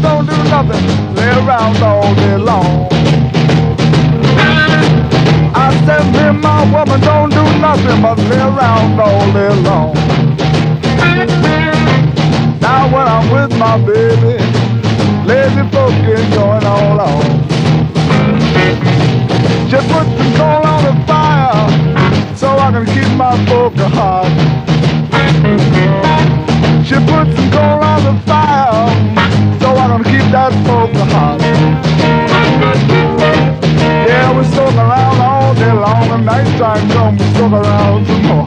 don't do nothing, lay around all day long. I said me and my woman don't do nothing but lay around all day long. Now when I'm with my baby, lazy folk is going all on. She put some coal on the fire so I can keep my poker hot. She put some coal on the fire so I can keep that poker hot. Yeah, we soak around all day long, and night time comes, we soak around some more.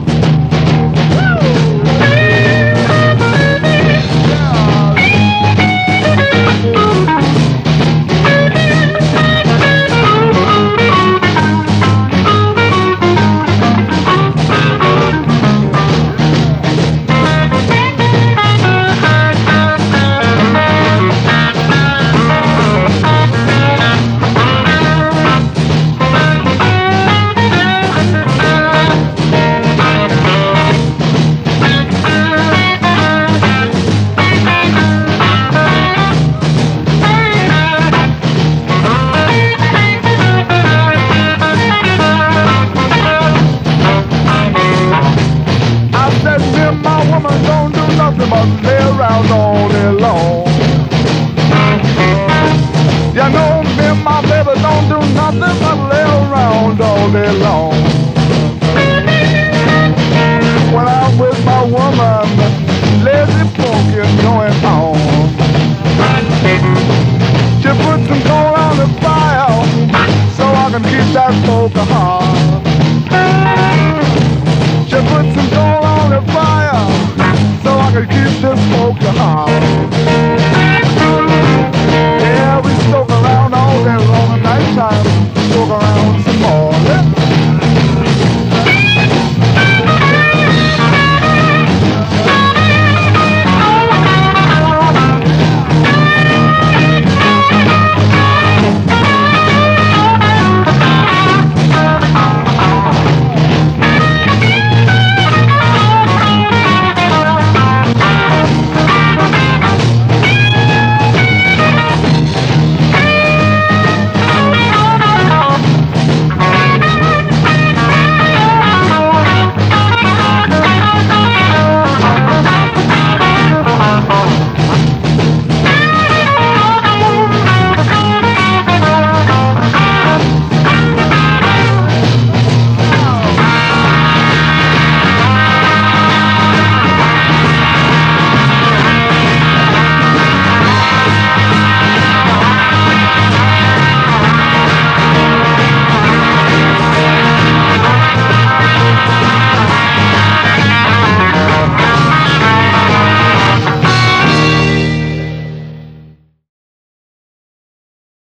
But lay around all day long. You know me and my baby don't do nothing but lay around all day long. When I'm with my woman, lazy folk is going on. She put some coal on the fire so I can keep that poker hot. She put some coal on the fire so I can keep this poker hot.